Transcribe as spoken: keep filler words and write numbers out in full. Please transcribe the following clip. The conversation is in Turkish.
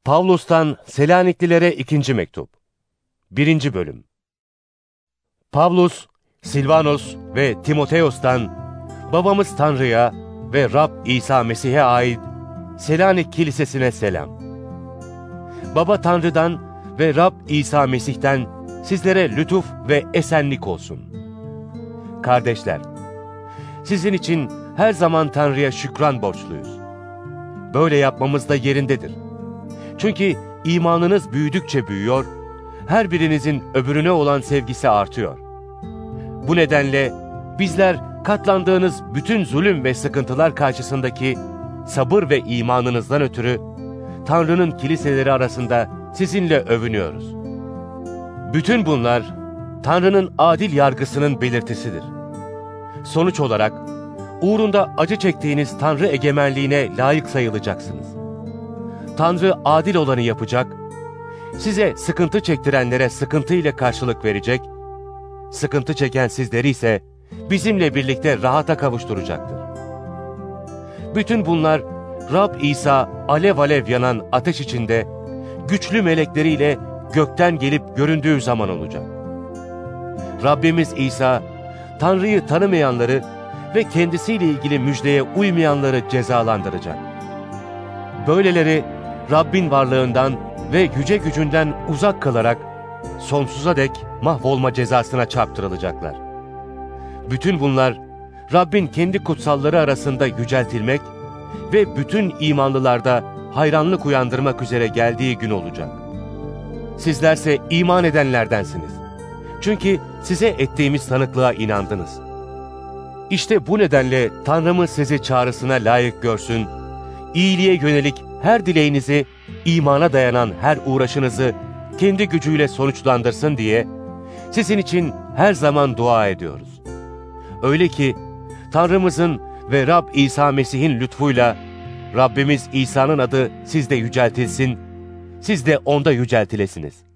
Pavlus'tan Selaniklilere ikinci mektup. birinci bölüm. Pavlus, Silvanos ve Timoteos'tan babamız Tanrı'ya ve Rab İsa Mesih'e ait Selanik Kilisesi'ne selam. Baba Tanrı'dan ve Rab İsa Mesih'ten sizlere lütuf ve esenlik olsun. Kardeşler, sizin için her zaman Tanrı'ya şükran borçluyuz. Böyle yapmamız da yerindedir. Çünkü imanınız büyüdükçe büyüyor, her birinizin öbürüne olan sevgisi artıyor. Bu nedenle bizler katlandığınız bütün zulüm ve sıkıntılar karşısındaki sabır ve imanınızdan ötürü Tanrı'nın kiliseleri arasında sizinle övünüyoruz. Bütün bunlar Tanrı'nın adil yargısının belirtisidir. Sonuç olarak uğrunda acı çektiğiniz Tanrı egemenliğine layık sayılacaksınız. Tanrı adil olanı yapacak, size sıkıntı çektirenlere sıkıntı ile karşılık verecek, sıkıntı çeken sizleri ise bizimle birlikte rahata kavuşturacaktır. Bütün bunlar Rab İsa alev alev yanan ateş içinde güçlü melekleriyle gökten gelip göründüğü zaman olacak. Rabbimiz İsa, Tanrı'yı tanımayanları ve kendisiyle ilgili müjdeye uymayanları cezalandıracak. Böyleleri Rabbin varlığından ve yüce gücünden uzak kalarak sonsuza dek mahvolma cezasına çarptırılacaklar. Bütün bunlar Rabbin kendi kutsalları arasında yüceltilmek ve bütün imanlılarda hayranlık uyandırmak üzere geldiği gün olacak. Sizlerse iman edenlerdensiniz. Çünkü size ettiğimiz tanıklığa inandınız. İşte bu nedenle Tanrımız sizi çağrısına layık görsün, iyiliğe yönelik her dileğinizi, imana dayanan her uğraşınızı kendi gücüyle sonuçlandırsın diye sizin için her zaman dua ediyoruz. Öyle ki Tanrımızın ve Rab İsa Mesih'in lütfuyla Rabbimiz İsa'nın adı sizde yüceltilsin, siz de onda yüceltilesiniz.